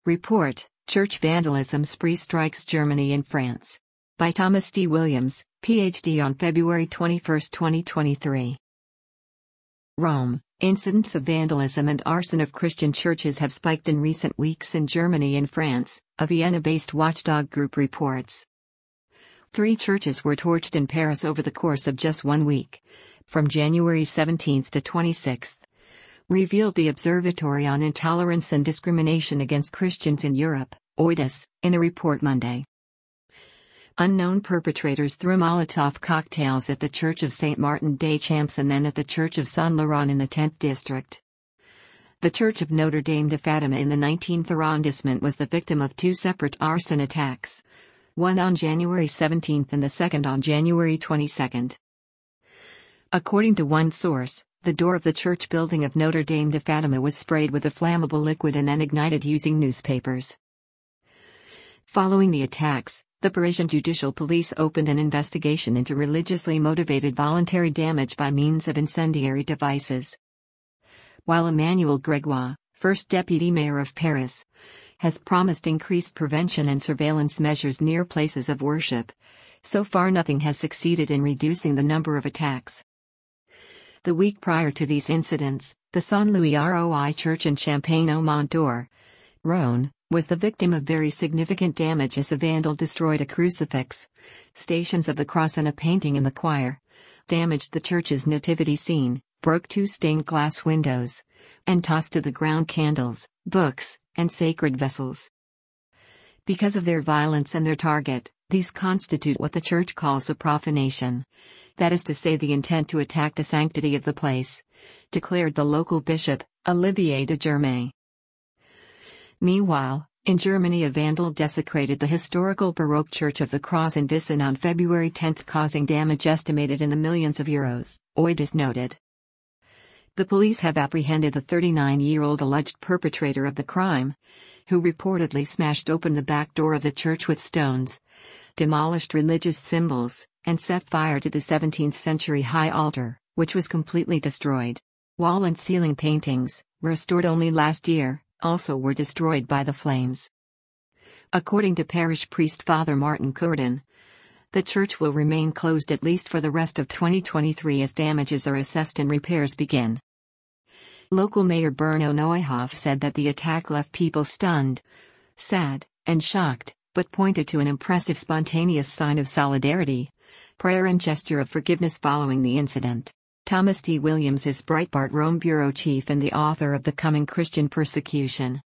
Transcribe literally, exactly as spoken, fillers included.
Report, Church Vandalism Spree Strikes Germany and France. By Thomas D. Williams, P H D on February twenty-first, twenty twenty-three. Rome. Incidents of vandalism and arson of Christian churches have spiked in recent weeks in Germany and France, a Vienna-based watchdog group reports. Three churches were torched in Paris over the course of just one week, from January seventeenth to twenty-sixth. Revealed the Observatory on Intolerance and Discrimination Against Christians in Europe, O I D S, in a report Monday. Unknown perpetrators threw Molotov cocktails at the Church of Saint Martin des Champs and then at the Church of Saint Laurent in the tenth district. The Church of Notre Dame de Fatima in the nineteenth arrondissement was the victim of two separate arson attacks, one on January seventeenth and the second on January twenty-second. According to one source, the door of the church building of Notre Dame de Fatima was sprayed with a flammable liquid and then ignited using newspapers. Following the attacks, the Parisian Judicial Police opened an investigation into religiously motivated voluntary damage by means of incendiary devices. While Emmanuel Grégoire, first deputy mayor of Paris, has promised increased prevention and surveillance measures near places of worship, so far nothing has succeeded in reducing the number of attacks. The week prior to these incidents, the Saint Louis Roi Church in Champagne-au-Mont-d'Or, Rhône, was the victim of very significant damage as a vandal destroyed a crucifix, Stations of the Cross and a painting in the choir, damaged the church's nativity scene, broke two stained glass windows, and tossed to the ground candles, books, and sacred vessels. Because of their violence and their target, these constitute what the church calls a profanation. That is to say, the intent to attack the sanctity of the place, declared the local bishop, Olivier de Germay. Meanwhile, in Germany, a vandal desecrated the historical Baroque Church of the Cross in Wissen on February tenth, causing damage estimated in the millions of euros, O I D S noted. The police have apprehended the thirty-nine-year-old alleged perpetrator of the crime, who reportedly smashed open the back door of the church with stones, demolished religious symbols, and set fire to the seventeenth-century high altar, which was completely destroyed. Wall and ceiling paintings, restored only last year, also were destroyed by the flames. According to parish priest Father Martin Courtin, the church will remain closed at least for the rest of twenty twenty-three as damages are assessed and repairs begin. Local Mayor Bruno Neuhoff said that the attack left people stunned, sad, and shocked, but pointed to an impressive spontaneous sign of solidarity, prayer and gesture of forgiveness following the incident. Thomas D. Williams is Breitbart Rome bureau chief and the author of The Coming Christian Persecution.